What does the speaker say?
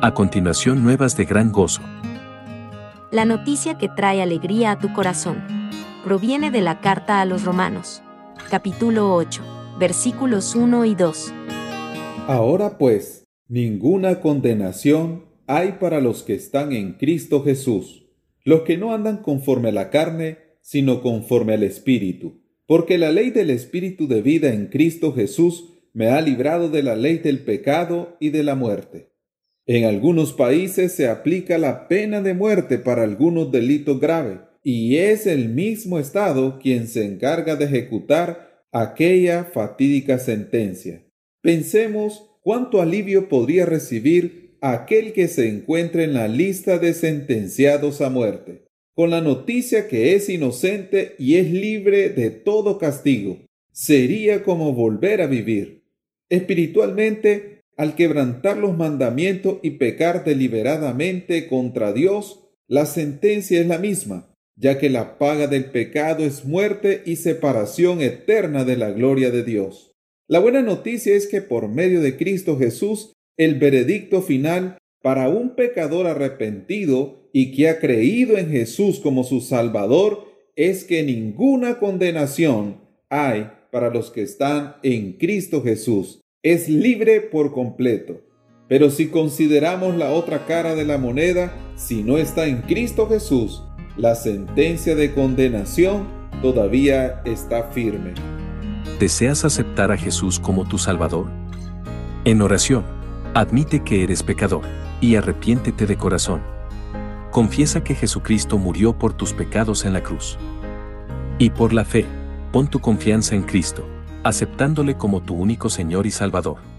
A continuación, nuevas de gran gozo. La noticia que trae alegría a tu corazón proviene de la carta a los Romanos, capítulo 8, versículos 1 y 2. Ahora pues, ninguna condenación hay para los que están en Cristo Jesús, los que no andan conforme a la carne, sino conforme al Espíritu. Porque la ley del Espíritu de vida en Cristo Jesús me ha librado de la ley del pecado y de la muerte. En algunos países se aplica la pena de muerte para algunos delitos graves, y es el mismo Estado quien se encarga de ejecutar aquella fatídica sentencia. Pensemos cuánto alivio podría recibir aquel que se encuentre en la lista de sentenciados a muerte, con la noticia que es inocente y es libre de todo castigo. Sería como volver a vivir. Espiritualmente, al quebrantar los mandamientos y pecar deliberadamente contra Dios, la sentencia es la misma, ya que la paga del pecado es muerte y separación eterna de la gloria de Dios. La buena noticia es que por medio de Cristo Jesús, el veredicto final para un pecador arrepentido y que ha creído en Jesús como su Salvador es que ninguna condenación hay para los que están en Cristo Jesús. Es libre por completo. Pero si consideramos la otra cara de la moneda, si no está en Cristo Jesús, la sentencia de condenación todavía está firme. ¿Deseas aceptar a Jesús como tu Salvador? En oración, admite que eres pecador y arrepiéntete de corazón. Confiesa que Jesucristo murió por tus pecados en la cruz. Y por la fe, pon tu confianza en Cristo, aceptándole como tu único Señor y Salvador.